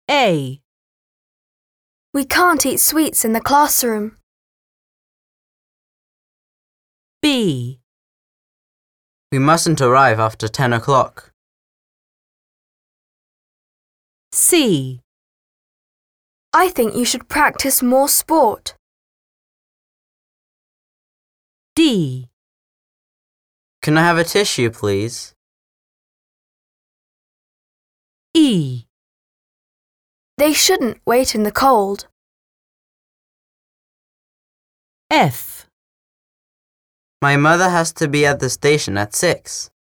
A. We can't eat sweets in the classroom. B. We mustn't arrive after 10 o'clock. C. I think you should practice more sport. D. Can I have a tissue, please? E. They shouldn't wait in the cold. F. My mother has to be at the station at 6.